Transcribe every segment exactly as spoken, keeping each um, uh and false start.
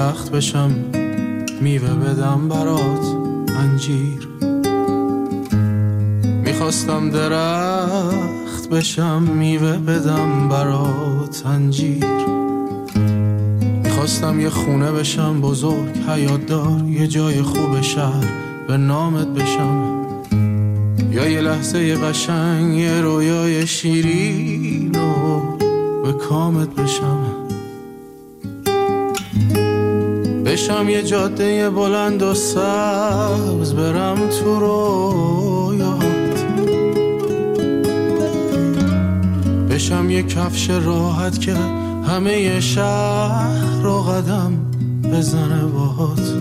درخت بشم میوه بدم برات انجیر. میخواستم درخت بشم میوه بدم برات انجیر. میخواستم یه خونه بشم بزرگ حیات دار، یه جای خوب شهر به نامت بشم، یا یه لحظه یه قشنگ یه رویای شیرین و به کامت بشم. بشم یه جاده بلند و سبز برم تو رویات. بشم یه کفش راحت که همه شهر رو قدم بزنه باهات.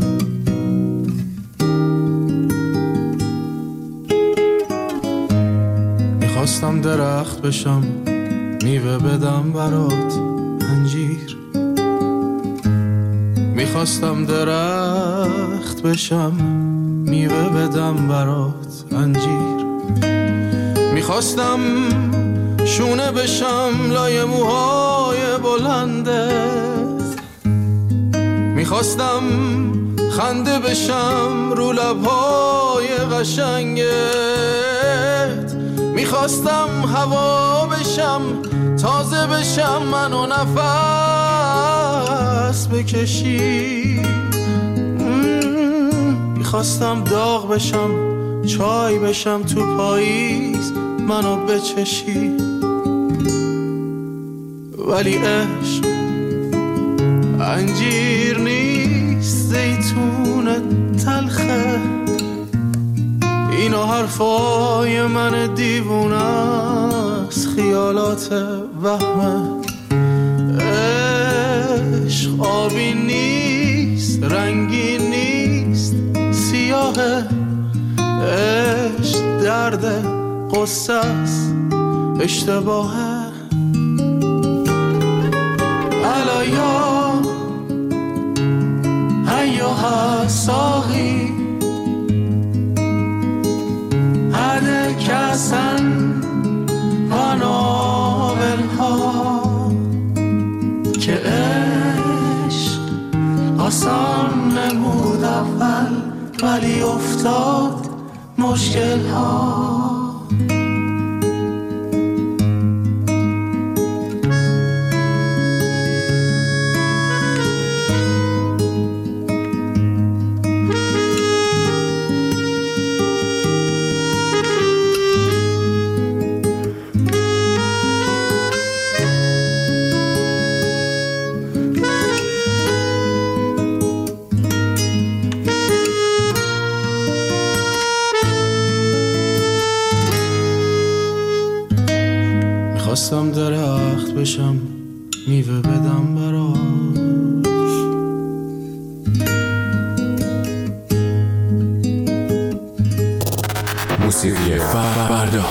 میخواستم درخت بشم میوه بدم برات انجیر. میخواستم درخت بشم میوه بدم برات انجیر. میخواستم شونه بشم لای موهای بلندت. میخواستم خنده بشم رو لبهای قشنگت. میخواستم هوا بشم تازه بشم منو نفس بکشی. میخواستم داغ بشم چای بشم تو پاییز منو بچشی. ولی عشق انجیر نیست زیتون تلخه. اینو حرفای من دیوونه است خیالات وهمه. عشق آبی نیست رنگی نیست سیاهه. عشق درد قصه است اشتباهه. علیا ایوها ساقی هده کسن و ناولها که عشق آسان نمود اول ولی افتاد مشکل ها. میخواستم درخت بشم میوه بدم برات. موسیقی فردا.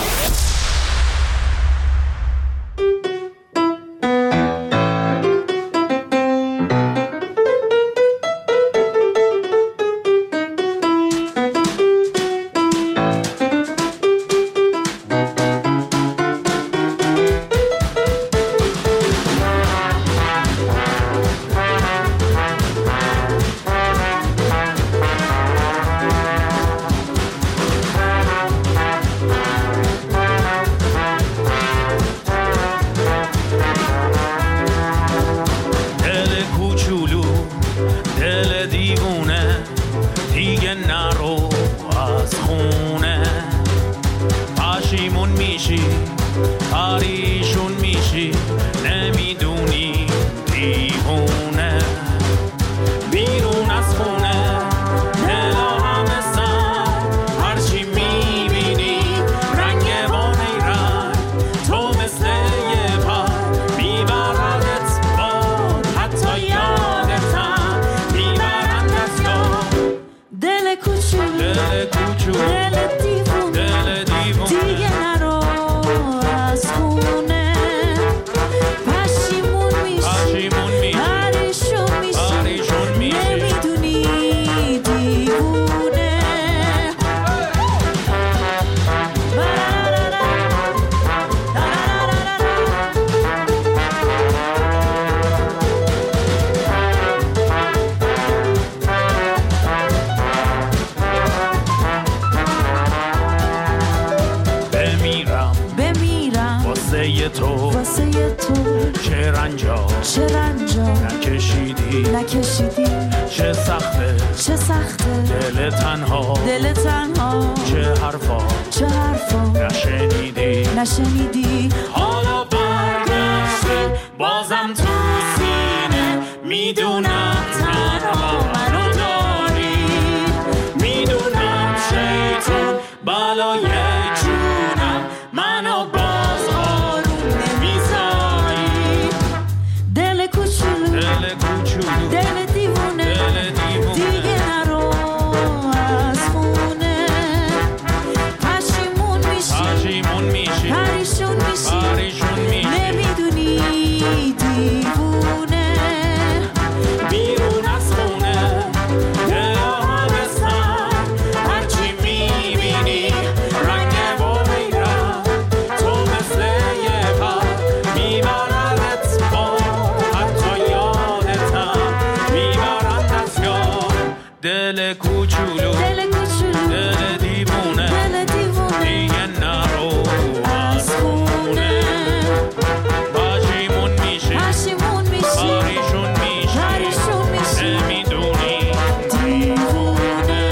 تو واسه تو چه رنجا چه رنجا نکشیدی نکشیدی چه سخته چه سخته دل تنها دل تنها چه حرفا چه حرفا نشنیدی نشنیدی حالا برگشتی بازم تو سینه میدونم تنها منو داری میدونم شیطون بالای جونم منو باز آروم نمیذاری دل کوچولو دل کوچولو دل دیوونه دل دیوونه دیگه نرو از خونه پشیمون میشی پشیمون میشی پریشون میشی پریشون میشی نمیدونی دیوونه بیرون از خونه دل آهنستر هرچی میبینی رنگ و بیرم تو مثل یه پر میبردت با حتی یادتم میبرند از یاد دل کوچولو دل کوچولو دل دیوونه دل دیوونه دیگه نرو از خونه پشیمون میشی پشیمون میشی پریشون میشی پریشون میشی نمیدونی دیوونه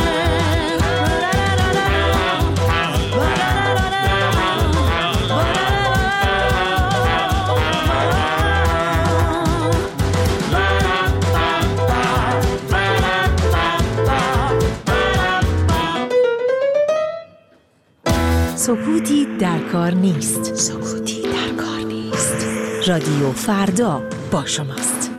سکوتی در کار نیست. سکوتی در کار نیست. رادیو فردا با شماست.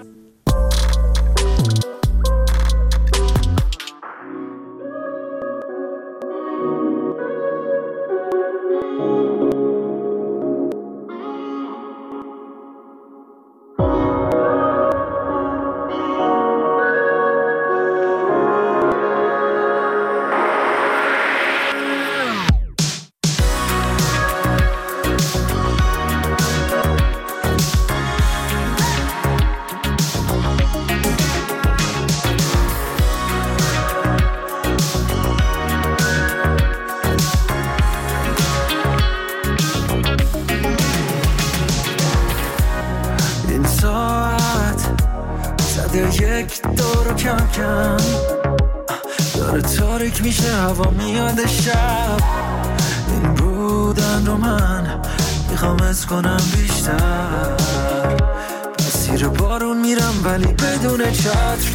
یک دور کم کم داره تاریک میشه هوا میاد شب این بودن رو من میخوام از کنم بیشتر مسیر بارون میرم ولی بدون چتر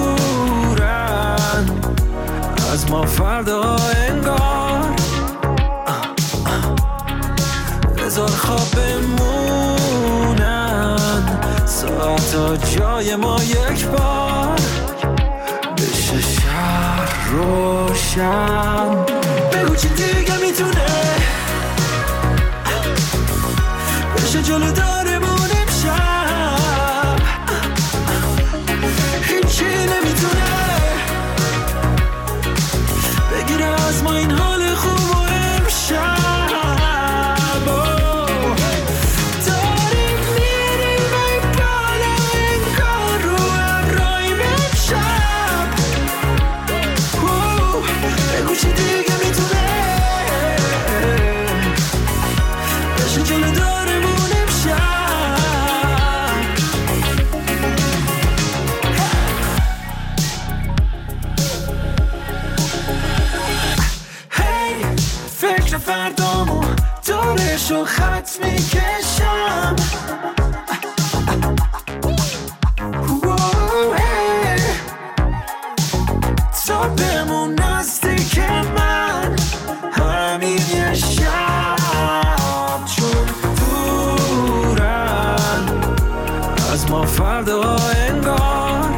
دورن از ما فردا انگار بذار خواب بمونن ساعتا جای ما یک بار بشه شهر روشن بگو چی دیگه میتونه بشه جلو دارمون امشب هیچی نمیتونه بگیره از ما این حال خوب و امشب فردامو دورشو خط میکشم تا بمون نزدیک من همین یه شب چون دورن از ما فردا انگار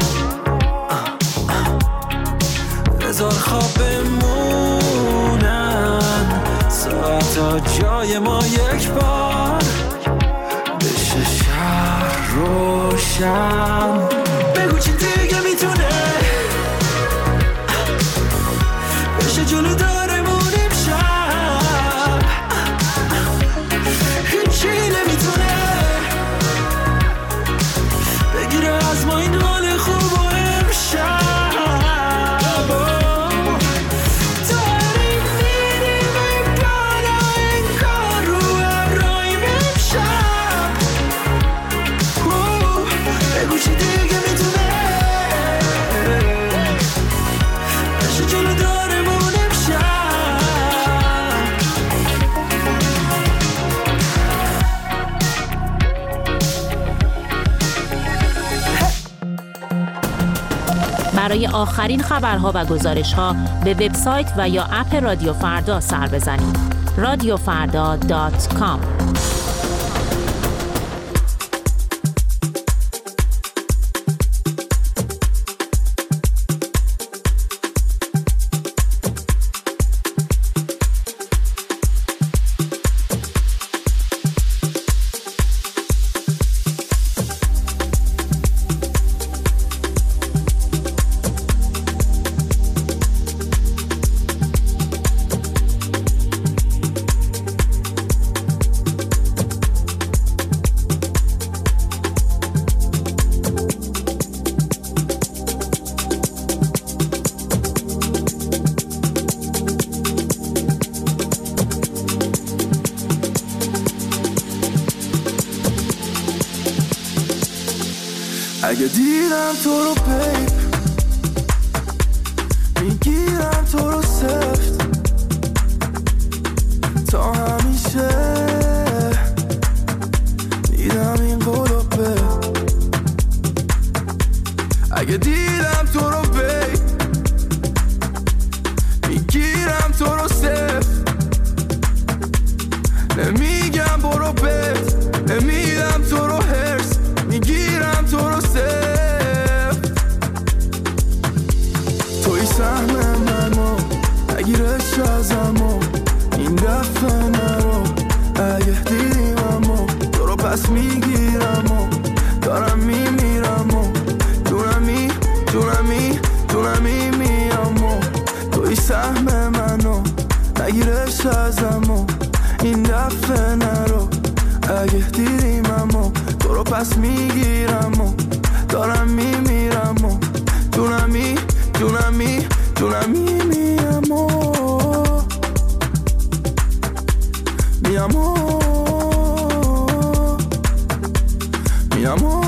بذار خواب بمونن ساعتا جای ما یک بار بشه شهر روشن بگو چی دیگه میتونه بشه جلو دارمون امشب هیچی نمیتونه بگیره از ما این حال خوب و امشب داریم میریم ای بالا انگار رو ابراهیم امشب برای آخرین خبرها و گزارش‌ها به وبسایت و یا اپ رادیو فردا سر بزنید. رادیو فردا دات کام. اگه دیدم تو رو پیپ میگیرم تو رو سفت تا همیشه میدم این قلوبه. اگه دیدم تو رو پیپ میگیرم تو رو سفت نمیگم برو بت نمیدم تو رو هرس میگیرم تو رو سفت. توی سهم منو نگیرش ازمو این دفعه نرو. اگه دیدیم امو تو رو پس میگیرم و دارم میمیرم و جونمی جونمی جونمی میامو. توی سهم منو نگیرش ازمو این دفعه نرو. اگه دیدیم امو تو رو پس میگیرم و دارم میمیرم و جونمی جونمی جونمی میامو میامو میامو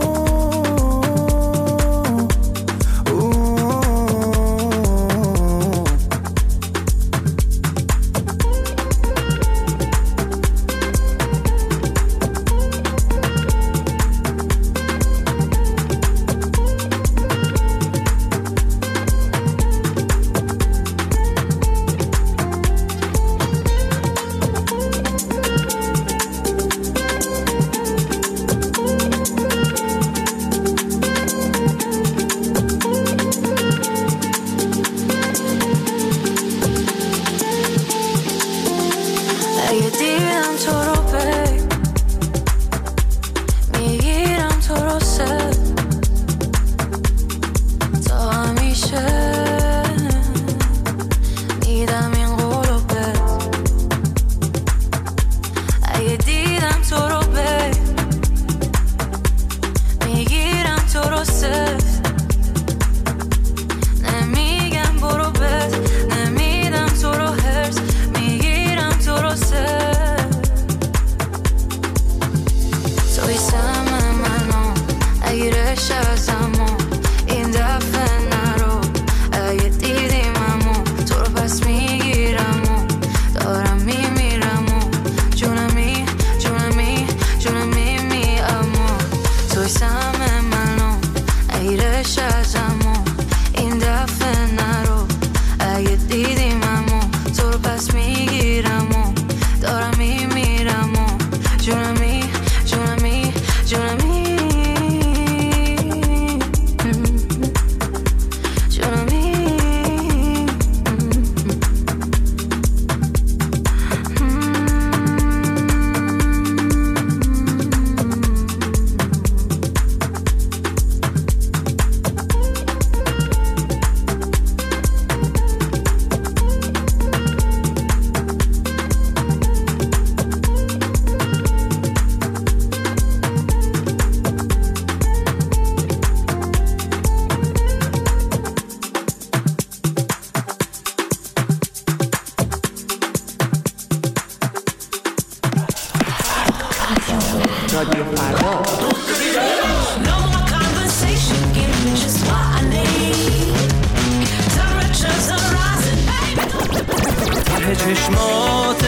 چشمات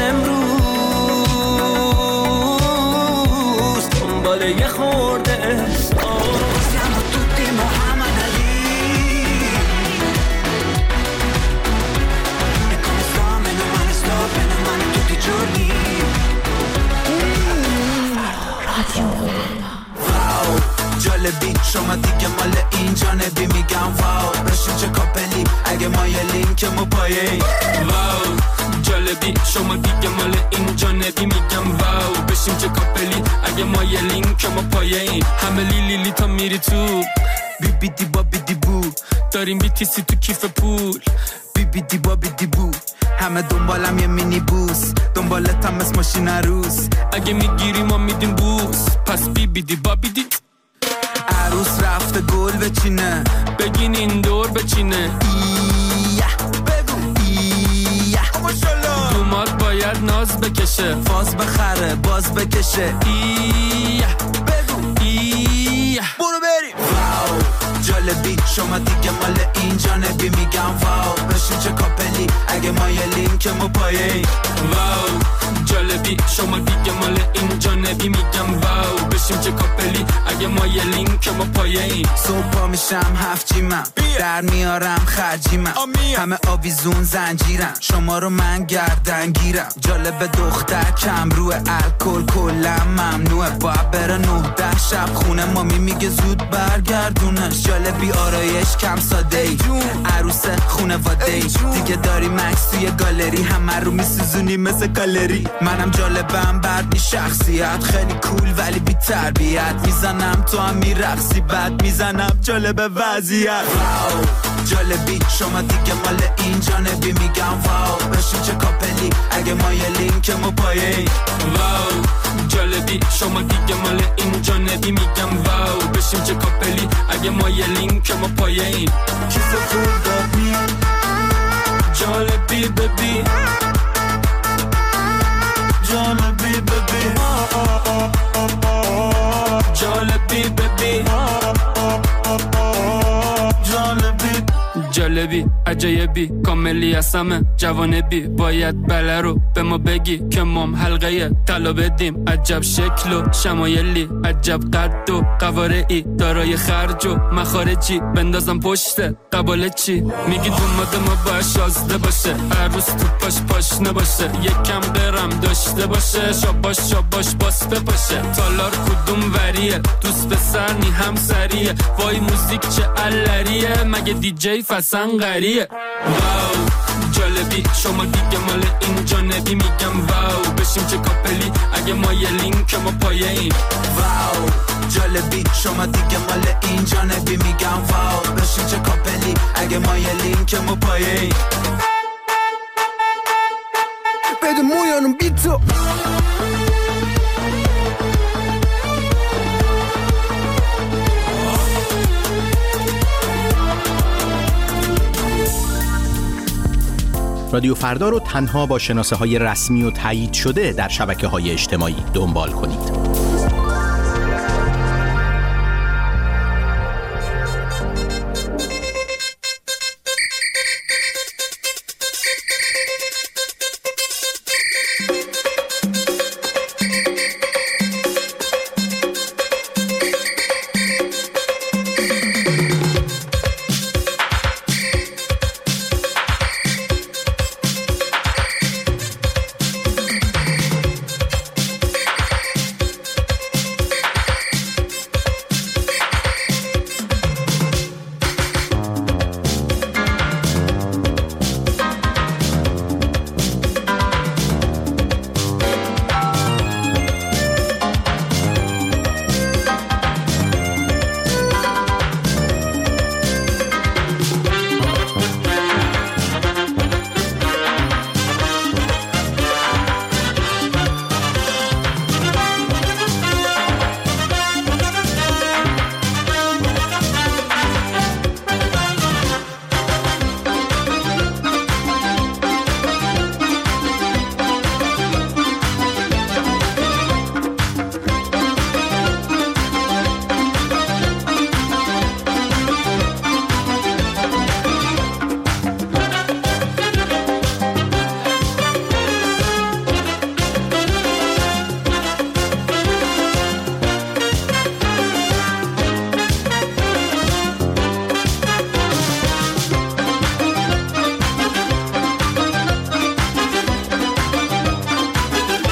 امروز دنبال یه خورده احساس. Siamo tutti Muhammad Ali دیگه مال این جانبی میگم واو بشین چه کاپلی اگه مایلین که ما پایه واو جالبی شما دیگه مال این جانبی میگم واو بشین چه کاپلی اگه مایلین که ما پایه این همه لیلی لی تا میری تو بی بی دی با بی دی بو داریم بیتیسی تو کیف پول بی بی دی با بی دی بو همه دنبالم یه مینی بوس دنبالتم از ماشین عروس اگه میگیری ما میدیم بوس پس بی بی دی با بی دی عروس رفته گل بچینه بگین این دور بچینه ایه بگو ایه دومات باید ناز بکشه فاز بخره باز بکشه ایه بگو ایه برو بریم واو جالبی شما دیگه مال این جانبی میگم واو بشین چه کاپلی اگه مایلین که ما پایه واو جالبی شما دیگه مال این جانبی میگم واو بشین چه کاپلی اگه مایلین که ما پایه این صبح پا میشم هفت جیمم در میارم خرجیمم همه آویزون زنجیرم شما رو من گردن گیرم جالب دختر کم روی الکل کلم ممنوعه باید بره نه ده شب خونه مامی میگه زود برگردونش جالبی آرایش کم ساده ای عروس خونه واده ای دیگه داری مکس توی گالری همه رو میسوزونی مثل گالری منم جالبم بعد بی شخصیت خیلی کول ولی بی تربیت میزنم تو هم میرقصی بعد میزنم جالب وضعیت واو جالبی شما دیگه مال این جانبی میگم واو بشین چه کاپلی اگه مایلین که ما پایه واو جالبی شما دیگه مال این جانبی میگم واو بشین چه کاپلی اگه مایلین که ما پایه این کیسه فول داد می جالبی ببی جالبی ببی جالبی ببی جالبی جالبی عجایبی کاملی از همه جوانبی باید بله رو به ما بگی که مام حلقه طلا بدیم عجب شکل و شمایلی عجب قد و قوارعی دارای خرج و مخارجی بندازم پشت قباله چی میگی دوماد ما باید شازده باشه عروس تو پاش پاش نباشه یکم برم داشته باشه شاباش شاباش باسته باشه تالار کدوم وریه دوست پسر نی همسریه وای موزیک چه علریه مگه دی جی فسن غریه واو جالبی شما دیگه مال این جانبی میگم واو بشیم چه کاپلی اگه مایلین که ما پایه این واو جالبی شما دیگه مال این جانبی میگم واو بشین چه کاپلی اگه مایلین که ما پایه این بده مویانم بیتو رادیو فردا رو تنها با شناسه های رسمی و تایید شده در شبکه های اجتماعی دنبال کنید.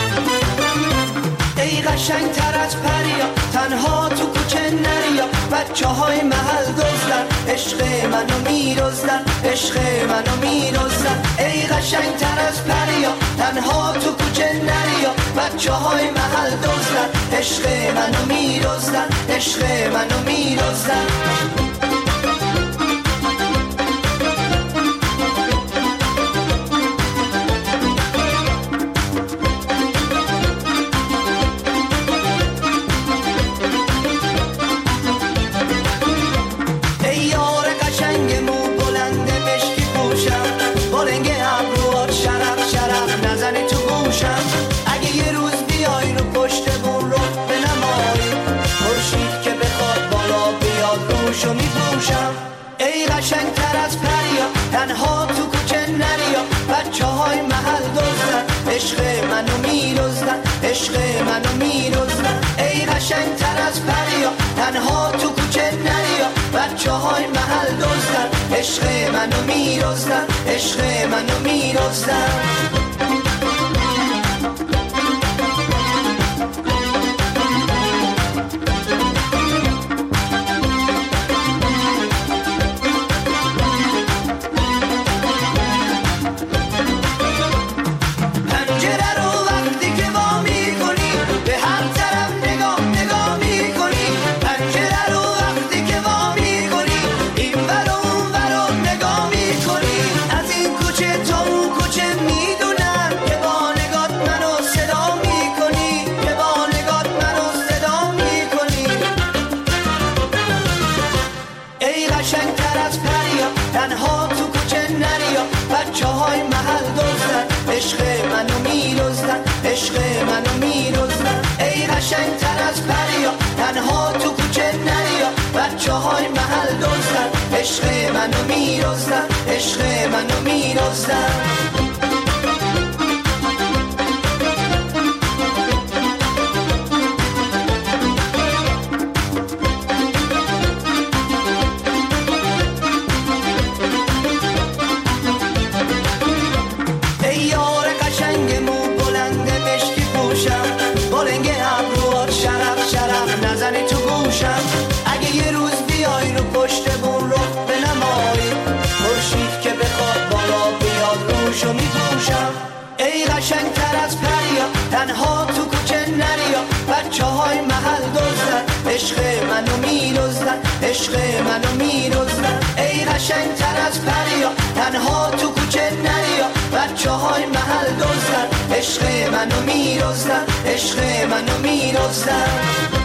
قشنگ تر از پریا تنها تو کوچه نریا بد بچه های محل دزدن، عشق منو میرزدن، عشق منو میرزدن. ای قشنگ تر از پریا تنها تو کوچه نریا، بچه های محل دزدن، عشق منو میرزدن، عشق منو میرزدن. اگه یه روز بیای رو پشت بون رو بنمایی، خورشید که بخواد بالا بیاد روشو میپوشم. ای قشنگ تر از پریا تنها تو کوچه نریا، بچه های محل دزدن، عشق منو میرزدن، عشق منو میرزدن. ای قشنگ تر از پریا تنها تو کوچه نریا، بچه های محل دزدن، عشق منو میرزدن، عشق منو میرزدن. عشق منو میرزدن، ای قشنگ تر از پریا تنها تو کوچه نریا، بچه های محل دزدن، عشق منو میرزدن، عشق منو میرزدن. اگه یه روز بیای رو پشت بون رو بنمایی، خورشید که بخواد بالا بیاد روشو میپوشم. ای قشنگ تر از پریا تنها تو کوچه نریا، بچه های محل دزدن، عشق منو میرزدن، عشق منو میرزدن. ای قشنگ تر از پریا تنها تو کوچه نریا، بچه های محل دزدن، عشق منو میرزدن، عشق منو میرزدن.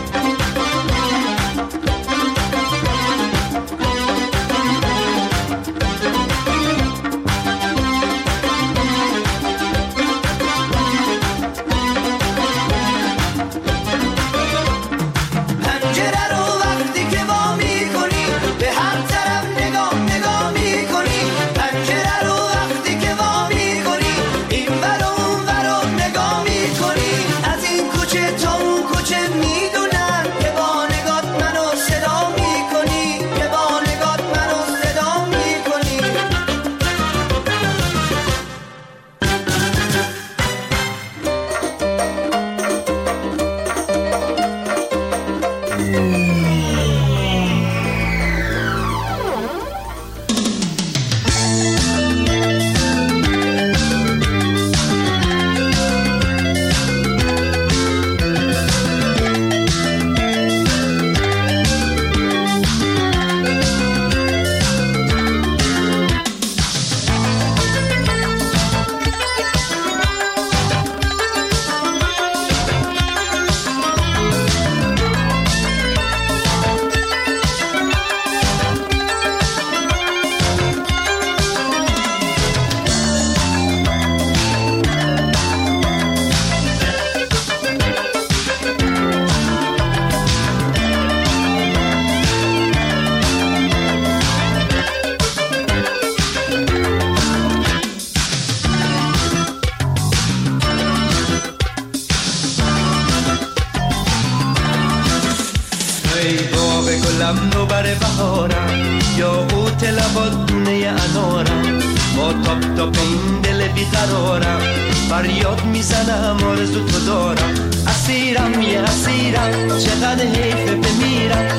گلم رو بر بهارم، یا اوت لبات دونه انارم، با تاپ تاپ این دل بیقرارم، فریاد میزنم آرزو تو دارم. اسیرم یه اسیرم، چقدر حیفه بمیرم که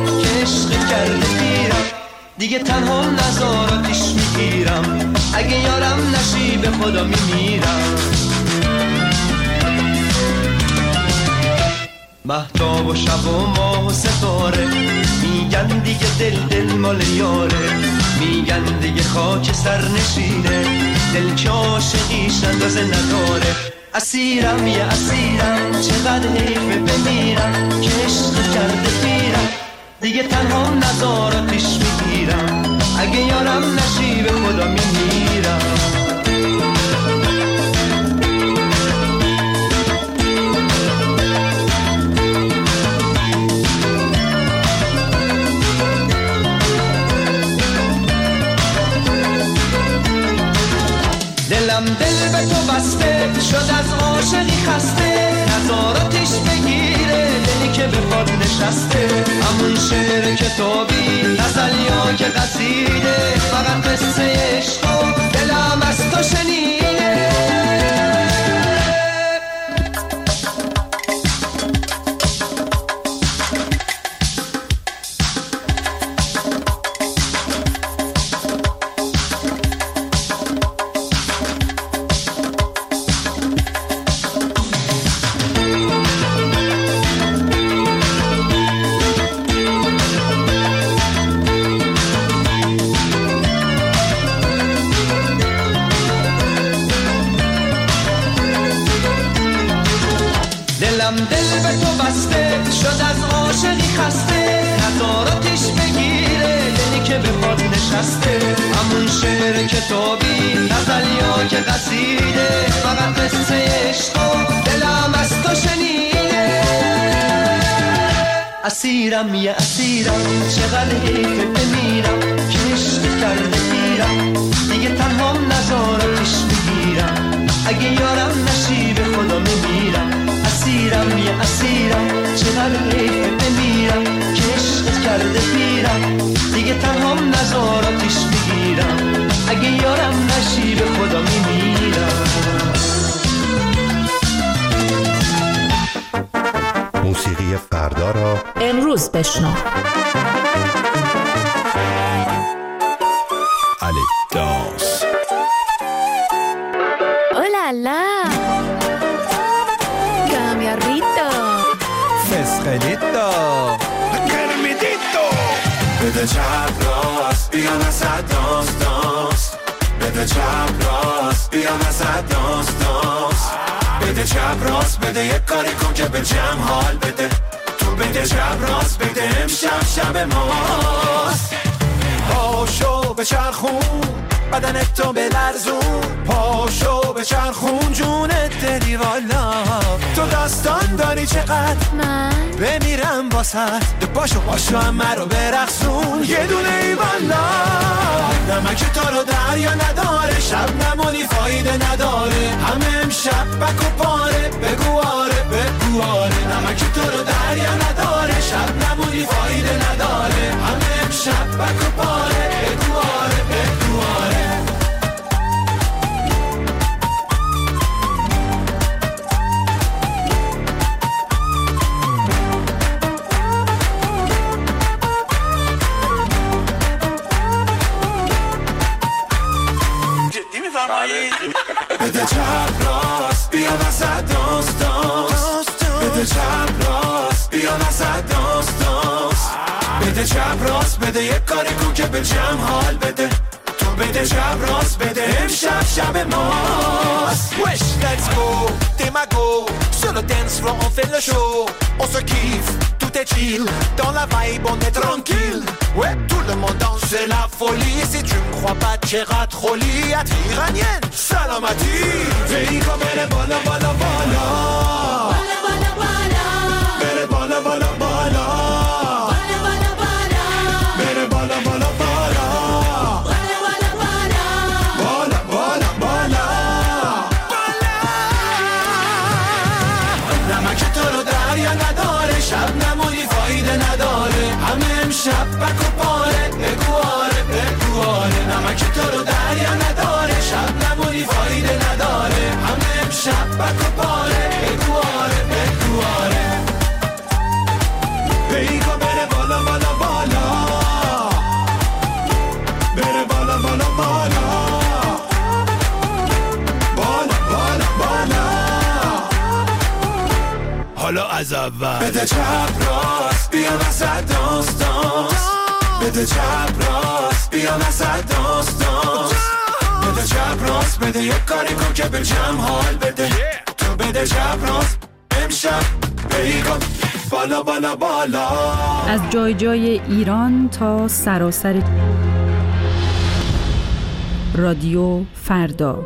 عشق کرده پیرم دیگه تنها نظاراتش میگیرم اگه یارم نشی به خدا میمیرم مهتاب و شب و ماه و ستاره میگن دیگه دل دل مال یاره میگن دیگه خاک سر نشینه دل که عاشقیش اندازه نداره اسیرم یه اسیرم چقدر حیفه بمیرم که عشق کرده پیرم دیگه تنها نظاراتش میگیرم اگه یارم نشی به خدا میمیرم دلم دل به تو بسته شد از عاشقی خسته نظاراتش بگیره دلی که به پاد نشسته همون شعر کتابی غزل یا که قصیده فقط قصه عشق و دلم از تو شنیده دلم دل به تو بسته شد از عاشقی خسته نظاراتش بگیره دلی که به پاد نشسته همون شعر کتابی غزل یا که قصیده فقط قصه عشق و دلم از تو شنیده اسیرم یه اسیرم چقدر حیفه بمیرم که عشق کرده پیرم دیگه تنها نظاراتش میگیرم اگه یارم نشی به خدا میمیرم اسیرم یه اسیرم چقدر حیفه بمیرم که عشق کرده پیرم دیگه تنها نظاراتش میگیرم اگه یارم نشی به خدا میمیرم موسیقی فردا را امروز بشنو. الف دانس اولالا کامیاریتو فسخلیتو گرمیدیتو بده چپ راست بیا وسط دانس دانس بده چپ راست بیا وسط دانس دانس بده چپ راست بده یک کاری کن که به جمع حال بده تو بده چپ راست بده امشب شب ماست پاشو به چرخون بدنت تو بلرزون پاشو به چرخون جونت دلی والا تو داستان داری چقدر من بمیرم واسد پاشو پاشو همه رو برقصون یه دونه ای والا نمک تو رو دریا نداره شب نمونی فایده نداره همه امشب بک و پاره بگو آره بگو آره نمک تو رو دریا نداره شب نمونی فایده نداره همه امشب بک و پاره بگو آره بگو آره بده چپ راست بیا وسط دانس دانس بده چپ راست بیا وسط دانس دانس بده چپ راست بده یک کاری کن که به جمع حال بده تو بده چپ راست بده امشب شب ماست Wesh let's go Démago sur le dance floor on fait le show on se kiffe tout est chill dans la vibe on est tranquille ouais tout le monde danse c'est la folie si tu me crois pas t'iras trop liat iranienne salamati vedi come bene balla balla balla balla balla balla bene balla balla balla balla balla balla bene balla balla balla balla balla balla balla balla نمک تو رو دریا نداره شب نمونی فایده نداره همه امشب بک و پاره بگو آره بگو آره نمک تو رو دریا نداره شب نمونی فایده نداره همه امشب بک و پاره بگو آره بگو آره بیگو بره بالا بالا بالا حالا از اول. بده چپ راست بیا وسط داستان، بده چپ راست بیا وسط داستان، بده چپ راست بده یک کاری کن که به جمع حال بده. تو بده چپ راست امشب بیگم بالا بالا بالا. از جای جای ایران تا سراسر رادیو فردا.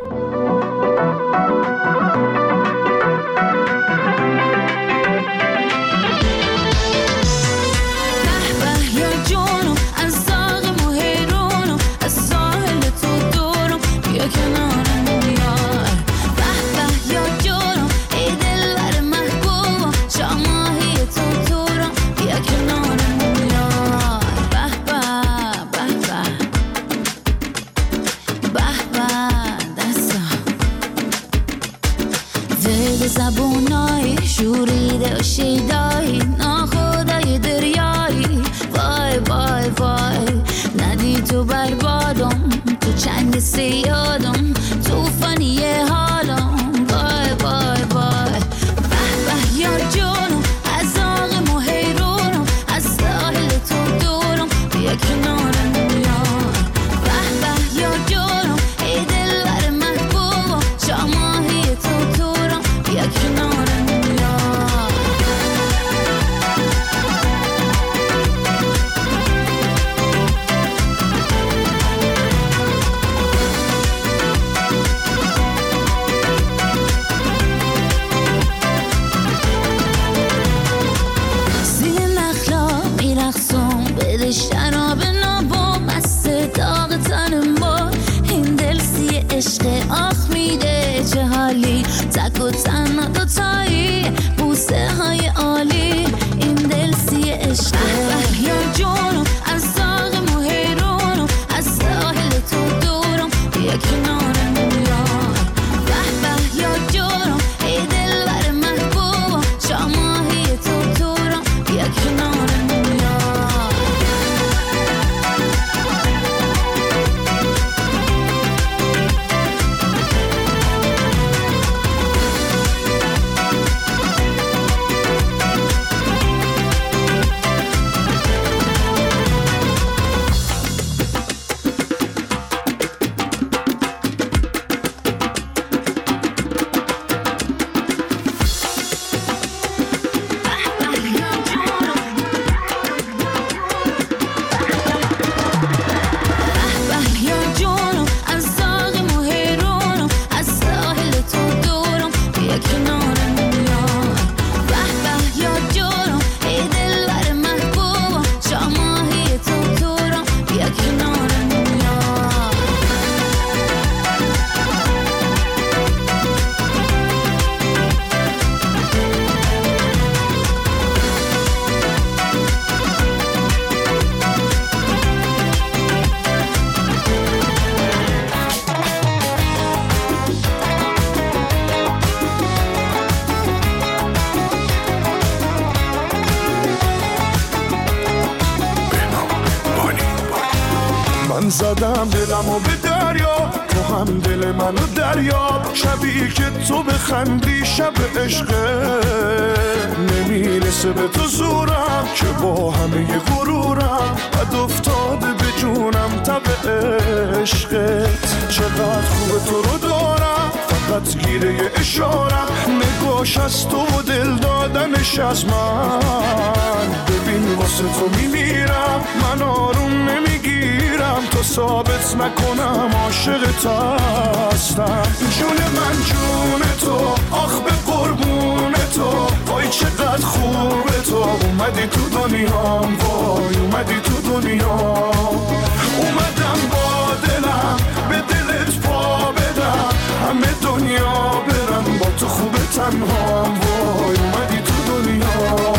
زبونای شوریده و شیدایی ناخدای دریایی. وای وای وای ندی تو بربادم، تو چنگ سیادم، توفانی حالم. وای وای وای به به یا جانم، از آغم و حیرونم، از ساحل تو دورم، بیا کنارم یار. به به یا جانم ای دلبر محبوبم، شاماهی تو تورم، بیا کنارم یار. زیر نخلا میرخصم، بده شراب نابم، از داغ تنم با این دل سی عشق آخ میده چه حالی. تک و تنها دوتایی بوسه های عالی، این دل سی عشق. یا جونم از ساقم و حیرونم، از ساحل تو دورم، بیا کنارم یار. به به یا جونم ای دلبر محبوبم، شاماهی تو تورم، بیا کنارم یار. من زدم دلمو به دریا، تو هم دل منو دریا. شبی که تو بخندی شب عشقه، نمیرسه به تو زورم که با همه غرورم بد افتاده به جونم تب عشقت. چقدر خوبه تو رو دارم، فقط گیره اشارم، نگاش از تو و دل دادنش از من. ببین واسه تو میمیرم، من آروم نمیگیرم تو ثابت نکنم عاشقت هستم. جون من جون تو، آخ به قربون تو، وای چقدر خوبه تو اومدی تو دنیام، وای اومدی تو دنیا. اومدم با دلم به دلت پا بدم، همه دنیا برم با تو خوبه تنهام، وای اومدی تو دنیا.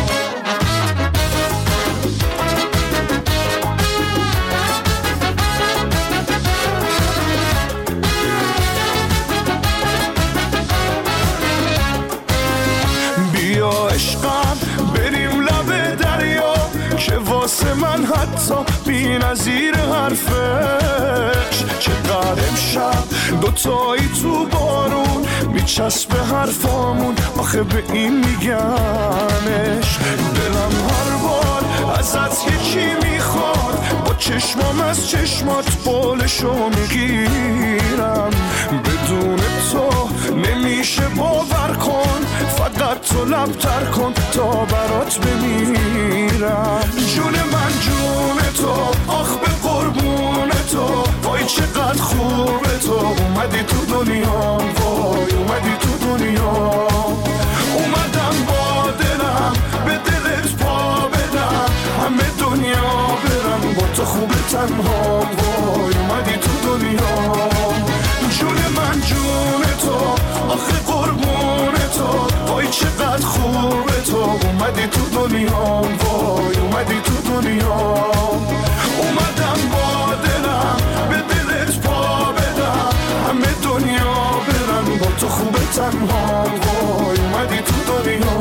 بیا عشقم بریم لب دریا، که واسه من حتی بی نظیر حرفش. چقدر در امشب دوتایی تو بارون میچسبه حرفامون، آخه به این میگنش دلم هر بار ازت یکی میخواد، با چشمام از چشمات بالشو میگیرم، بدون تو نمیشه باور کن، فقط تو لبتر کن تا برات بمیرم. جون من جون تو، آخ به قربون تو، وای چقدر خوبه تو، اومدی تو دنیا، وای اومدی تو دنیا. اومدم با دلم به دلت پا بدم، همه دنیا برم با تو خوبه تنها، وای اومدی تو دنیا. جون من جون تو، آخه قربون تو، وای چقدر خوبه تو، اومدی تو دنیا، وای اومدی تو دنیا. اومدم با دلم به دلت پا بدم، همه دنیا برن با تو خوبه تنها، وای اومدی تو دنیا.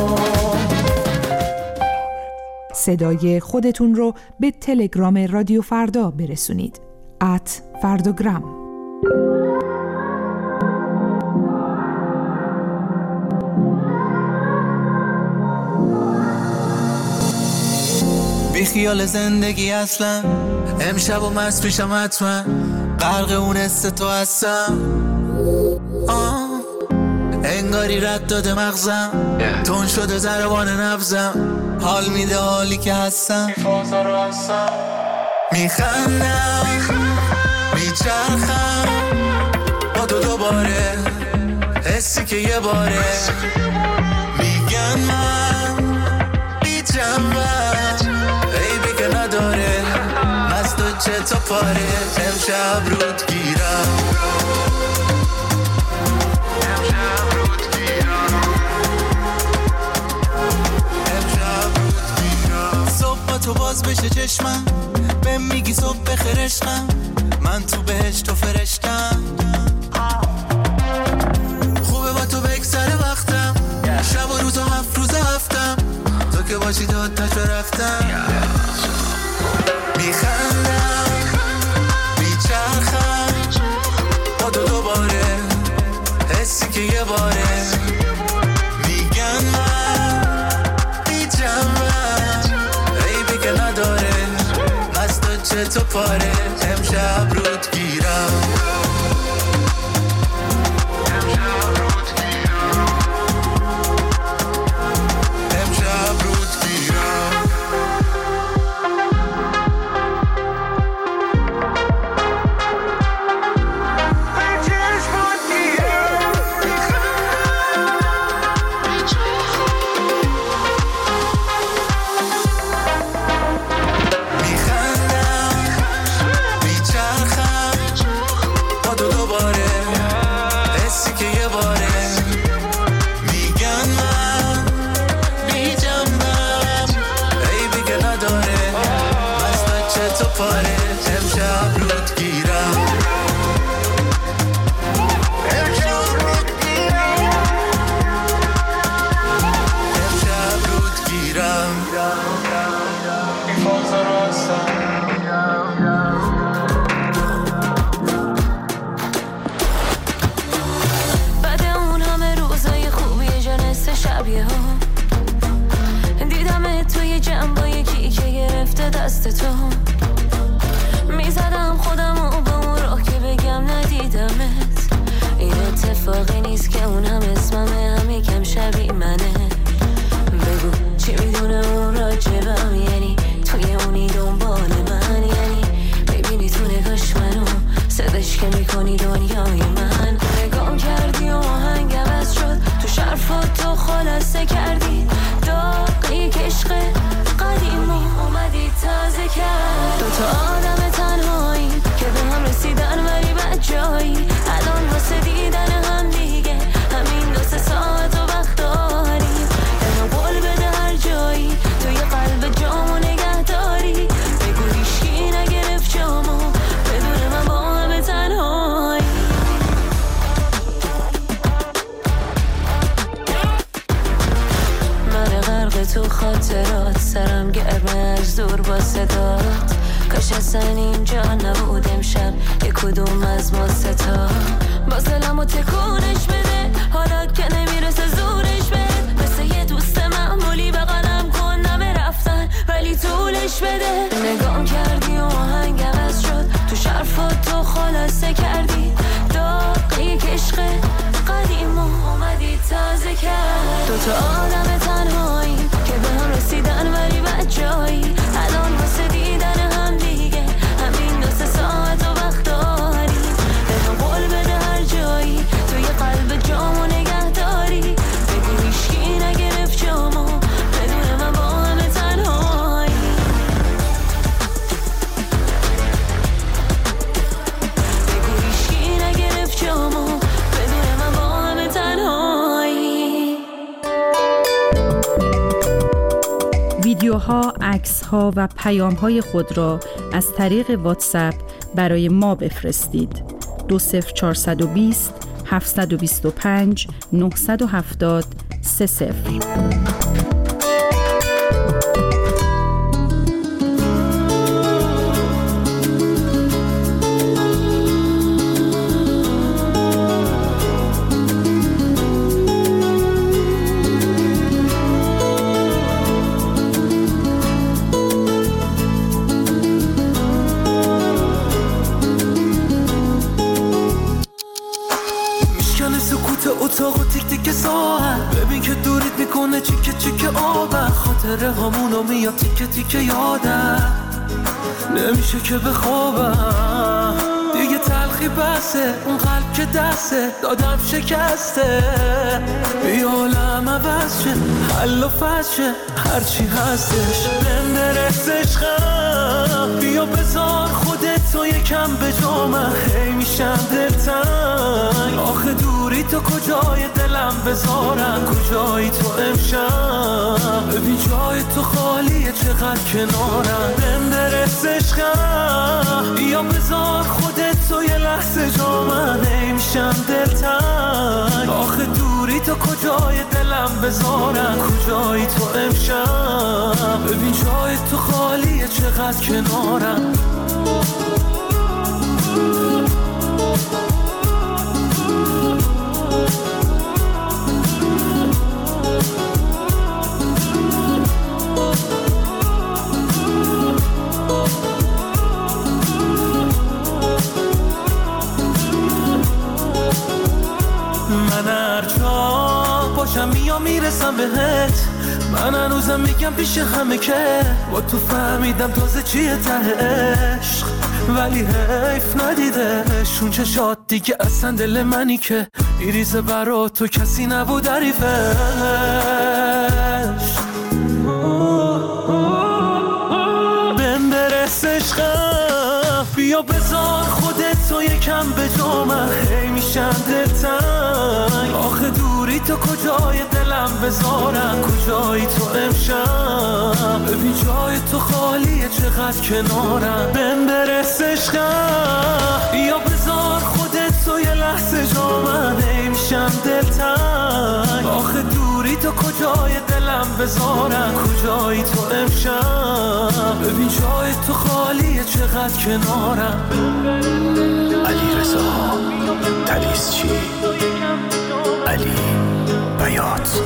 صدای خودتون رو به تلگرام رادیو فردا برسونید. ات فردوگرام. بی خیال زندگی اصلا، امشب و مست پیشم حتما، غرق اون است تو هستم. آه انگاری رد داده مغزم، تون شده ضربان نبزم، حال میده حالی که هستم، میخندم میچرخم با تو دوباره، حسی که یه باره میگن من بی جنبم، عیبی که نداره، مست و چه تا پاره، امشب رود گیرم، امشب رود گیرم، امشب رود گیرم. صبح با تو باز بشه چشمم، بهم میگی صبح بخیر عشقم، من تو بهشت و فرشتم، خوبه با تو بگذره وقتم، شب و روز و هفت روز هفتم، تو که باشی داد تش برفتم، میخندم میچرخم با تو دوباره، حسی که یه باره میگن من بی جنبم، عیبی که نداره، مست و چه تو پاره، امشب رود گیرم، امشب رود گیرم، امشب رود گیرم. دست تو میزدم خودم و به اون راه که بگم ندیدمت، این اتفاقی نیست که اون هم اسممه، هم یکم شبیه منه، بگو چی میدونه اون راجبم، یعنی توی اونی دنبال من، یعنی میبینی تو نگاش منو صدش که میکنی دنیای من، نگام کردی و آهنگ عوض شد، تو شرفات تو خلاصه کردی داغی که عشق قدیمی اومدی تازه کرد، دوتا آدم تنهایی که به هم رسیدن ولی بد جایی، الان واسه دیدن هم دیگه همین دو سه ساعت و وقت داریم، اینو قول بده هر جایی توی قلب جامو نگه داری، بگو هیچکی نگرفت جامو بدون من با همه تنهایی. من غرق تو خاطرات، سرم گرمه از دور با صدات، کاش اصلا اینجا نبود امشب یک کدوم از ما ستا باز دلمو تکونش بده حالا که نمیرسه زورش بده مثل یه دوست معمولی بغلم کن نمه رفتن ولی طولش بده نگام کردی و آهنگ عوض شد تو شرفات تو خلاصه کردی داغی که عشق قدیم اومدی تازه کرد دوتا آدم تنهایی که به هم رسیدن ولی بد جایی الان واسه دیدن هم دیگه همین دو سه ساعت و وقت داریم به هم قول بده هر جایی توی قلب جامو نگه داری بگو هیشکی نگرفت جامو بدون من با همه تنهایی بگو هیشکی نگرفت جامو بدون من با همه تنهایی. ویدیوها، عکس‌ها و پیام‌های خود را از طریق واتساپ برای ما بفرستید. دو صفر چهارصد و بیست هفتصد و بیست و پنج نهصد و هفتاد سه صفر. اتاق و تیک تیک ساعت ببین که دوریت میکنه چیکه چیکه آبه خاطره همونو میاد تیکه تیکه یادم نمیشه که بخوابم دیگه تلخی بسه اون قلب که دسته دادم شکسته بی عالم عوض شه حل و فصل شه هرچی هستش بهم برس عشقم بیا بذار خودت تو یکم به جامم هی میشم دلتنگ آخه دوری تو کجای دلم بذارم کجایی تو امشب ببین جای تو خالیه چقدر کنارم بهم برس عشقم بیا بذار خودت تو یه لحظه جامم هی میشم دلتنگ آخه دوری تو کجای دلم بذارم کجایی تو امشب ببین جای تو خالیه چقدر کنارم من هر جا باشم میام میرسم بهت من هنوزم میگم پیش همه که با تو فهمیدم تازه چیه ته عشق ولی حیف ندیدش اون چشات دیگه اصلا دل منی که میریزه برا تو کسی نبود عریفش بهم برس عشقم بیا بذار خودت تو یکم به جامم هی میشم دلتنگ آخه دوری تو کجای دلم بذارم کجایی تو امشب ببین جای تو خالیه چقدر کنارم بهم برس عشقم بیا بذار خودت تو یه لحظه جامم هی میشم دلتنگ آخه دوری تو کجای دلم بذارم کجایی تو امشب ببین جای تو خالیه چقدر کنارم علی رضا تلیسچی علی بیات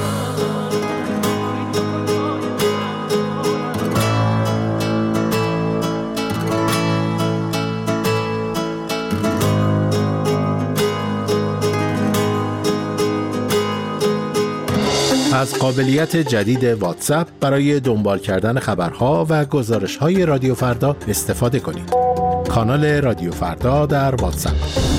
از قابلیت جدید واتساپ برای دنبال کردن خبرها و گزارش‌های رادیو فردا استفاده کنید. کانال رادیو فردا در واتساپ.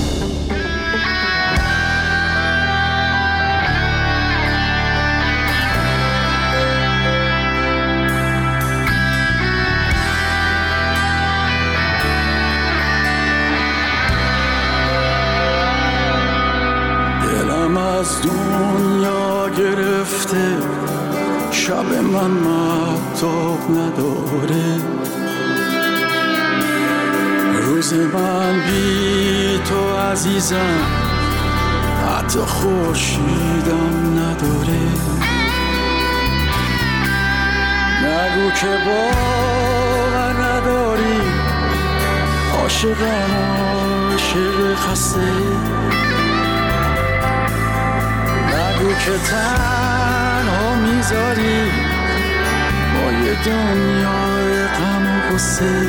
دلم از دنیا گرفته شب من مهتاب نداره روز من بی تو عزیزم حتی خورشیدم نداره نگو که باور نداری عاشقم عاشق خسته نگو که تنها میذاری با یه دنیای غم و غصه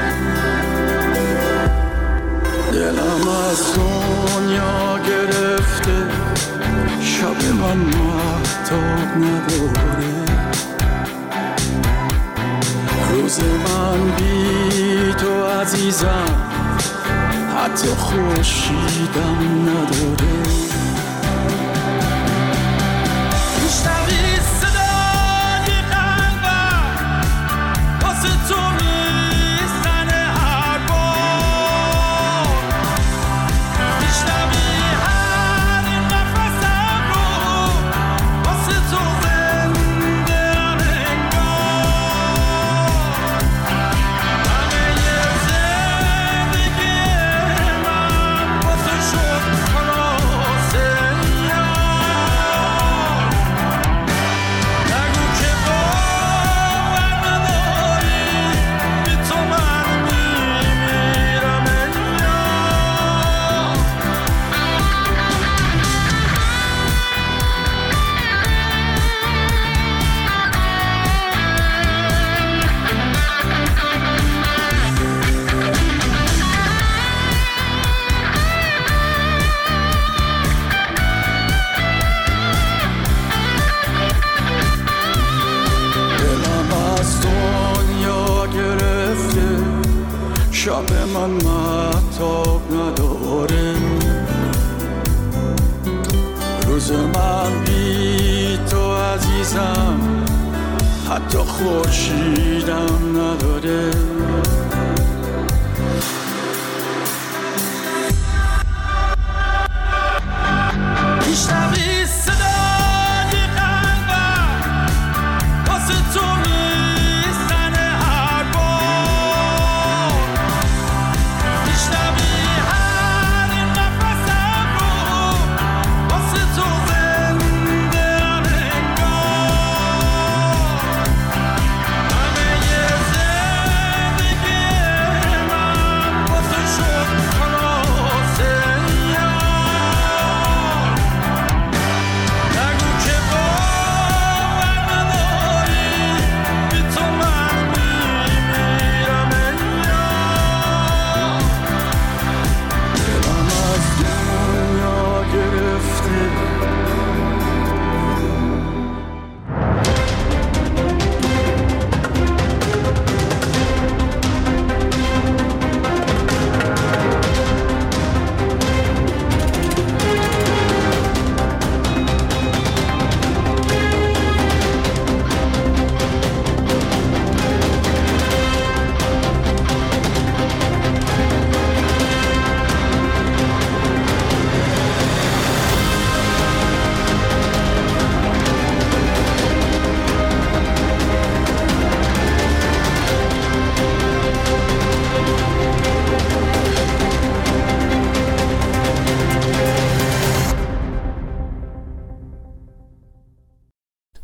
دلم از دنیا گرفته شب من مهتاب نداره روز من بی تو عزیزم حتی خورشیدم نداره میشنوی صدای قلبم واسه تو میزنه هر بار میشنوی هر نفسم رو واسه تو زنده ام انگار همه زندگی من واسه شد خلاصه نگو که باور نداری بی تو من میمیرم انگار دلم از دنیا گرفته شب من مهتاب نداره روز من بی تو عزیزم حتی خورشیدم نداره